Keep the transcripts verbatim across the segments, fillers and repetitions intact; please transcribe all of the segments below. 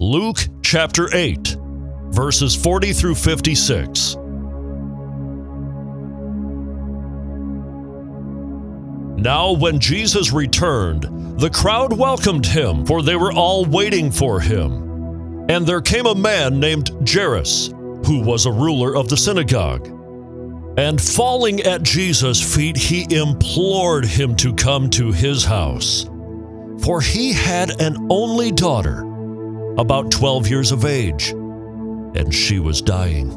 Luke chapter eight, verses forty through fifty-six. Now when Jesus returned, the crowd welcomed him, for they were all waiting for him. And there came a man named Jairus, who was a ruler of the synagogue. And falling at Jesus' feet, he implored him to come to his house. For he had an only daughter, about twelve years of age, and she was dying.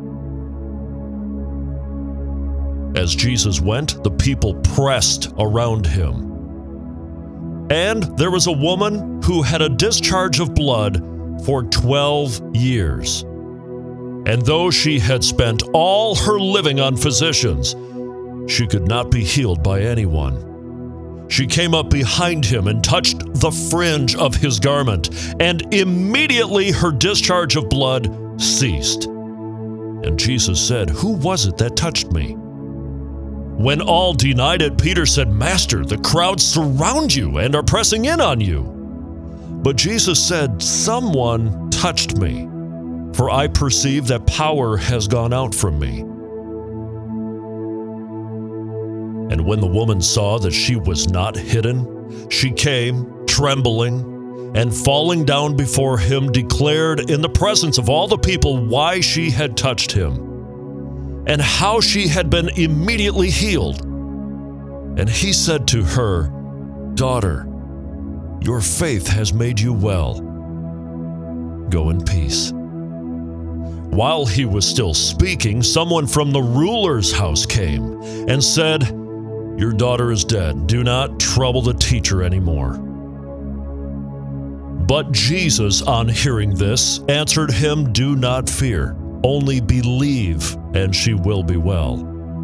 As Jesus went, the people pressed around him. And there was a woman who had a discharge of blood for twelve years. And though she had spent all her living on physicians, she could not be healed by anyone. She came up behind him and touched the fringe of his garment, and immediately her discharge of blood ceased. And Jesus said, "Who was it that touched me?" When all denied it, Peter said, "Master, the crowds surround you and are pressing in on you." But Jesus said, "Someone touched me, for I perceive that power has gone out from me." And when the woman saw that she was not hidden, she came, trembling, and falling down before him, declared in the presence of all the people why she had touched him, and how she had been immediately healed. And he said to her, "Daughter, your faith has made you well. Go in peace." While he was still speaking, someone from the ruler's house came and said, "Your daughter is dead. Do not trouble the teacher anymore." But Jesus, on hearing this, answered him, "Do not fear. Only believe, and she will be well."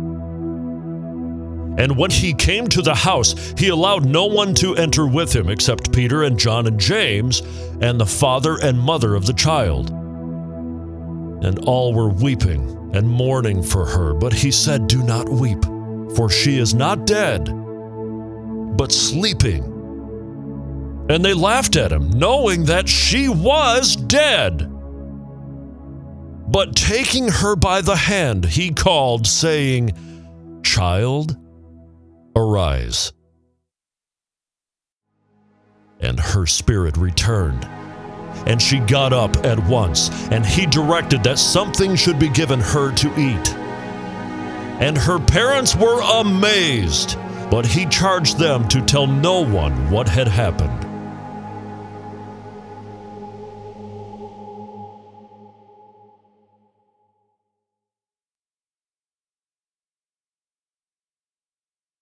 And when he came to the house, he allowed no one to enter with him except Peter and John and James, and the father and mother of the child. And all were weeping and mourning for her. But he said, "Do not weep, for she is not dead, but sleeping." And they laughed at him, knowing that she was dead. But taking her by the hand, he called, saying, "Child, arise." And her spirit returned, and she got up at once, and he directed that something should be given her to eat. And her parents were amazed, but he charged them to tell no one what had happened.